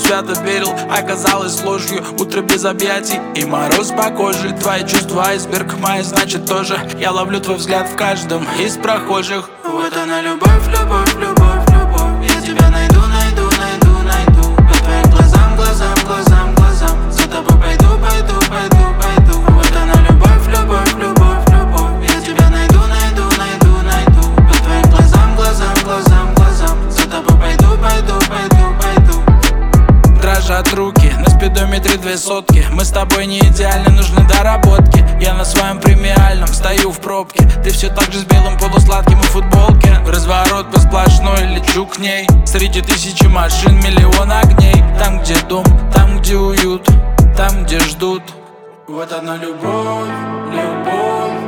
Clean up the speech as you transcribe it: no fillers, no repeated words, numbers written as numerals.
свято верил, оказалось ложью. Утро без объятий и мороз по коже. Твои чувства айсберг, мои значит тоже. Я ловлю твой взгляд в каждом из прохожих. Вот она любовь, любовь, любовь, любовь. Я тебя найду, найду, найду, найду. По твоим глазам, глазам, глазам, глазам. За тобой пойду, пойду, пойду, пойду. Вот она любовь, любовь, любовь, любовь. Я тебя найду, найду, найду, найду. По твоим глазам, глазам, глазам, глазам. За тобой пойду, пойду, пойду, пойду. Дрожат руки, на спидометре 2 сотки. Мы с тобой не идеальны, нужны доработки. Я на своем премиальном стою в пробке. Ты все так же с белым полусладким в футболке. Разворот по сплошной, лечу к ней. Среди тысячи машин, миллион огней. Там, где дом, там, где уют, там, где ждут. Вот она любовь, любовь.